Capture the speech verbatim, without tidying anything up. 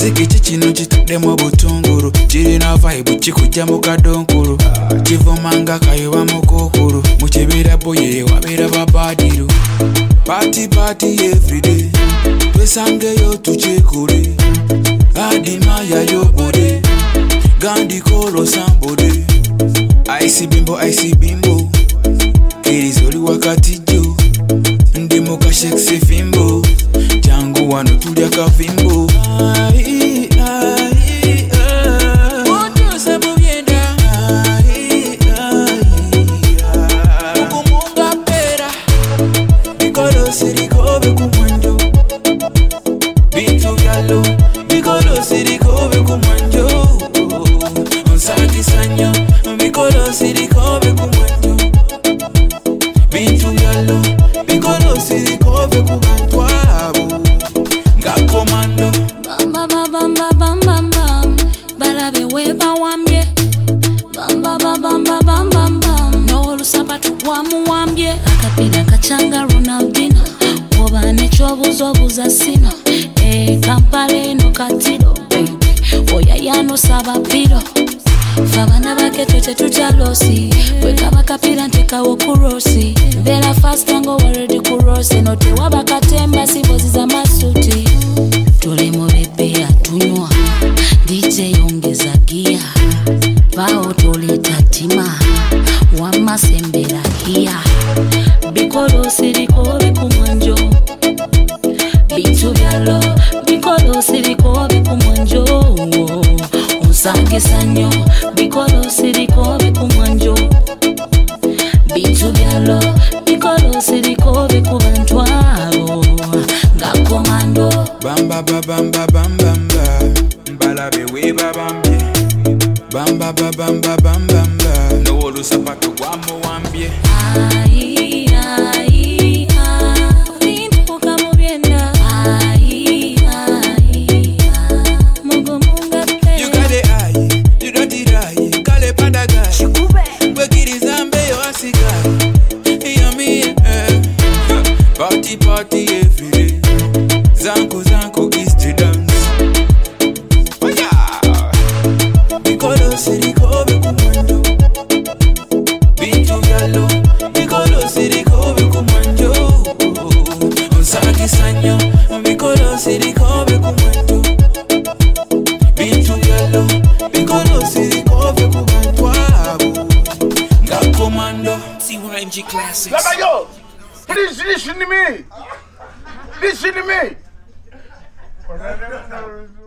Kisiki chichino chitudemo butunguru chirina vibe chikujja mu kadonkuru chivumanga kayiwa mukukuru muchibira boye wabira babadiru party party everyday twesangeyo tuchekure adimaya yobode gandi kolo sambode ice bimbo ice bimbo kirizoli wakati jo ndimo kashekse fimbo jangu wano tulya kavimbo ai ai moto sabo vienda ai ai mukumunga pera bikolo sirikobe kumwanjo bintu byalo bikolo sirikobe kumwanjo onsaki sanyo bikolo sirikobe kumwanjo bintu byalo bikolo sirikobe kumantwabo ngakomando bamba bamba bamba bamba balabe weba wambye bamba bamba bamba bamba no lusapatu wamu wambye akapira kachanga Ronaldinho oba nechobuzo buza sino e kampale no katiro baby oya yano sabapiro Fabana bake tute tutalosi weka bakapira nteka wokurosi bela fast tango already kurosi note wabakatemba sibozi za masuti tole mu bebe atunywa D J ongeza gia bao tole tatima wama sembera kia bikolo sirikobe kumwanjo bitu byalo bikolo sirikobe kumwanjo Onsake sanyo bikolo sirikobe kumwanjo bitu byalo bikolo sirikobe kubantwabo ngakomando bamba bamba bamba balabe weba bambye bamba bamba bamba no olusapato gwamo wambye ai ai ai ndoka mubyenda ai ai mugo munga you got the eye you don't the eye kale pandaga chikube wekiri zambe yo asika yummy eh party party every day zanko zanko is to dance oh yeah bikolo sirikobe kumwanjo bintu byalo bikolo sirikobe kumwanjo onsaki sanyo bikolo sirikobe kumwanjo bintu byalo bikolo sirikobe kumantwabo ngakomando C Y M G Classics. Laba yo, please listen to me. Listen to me.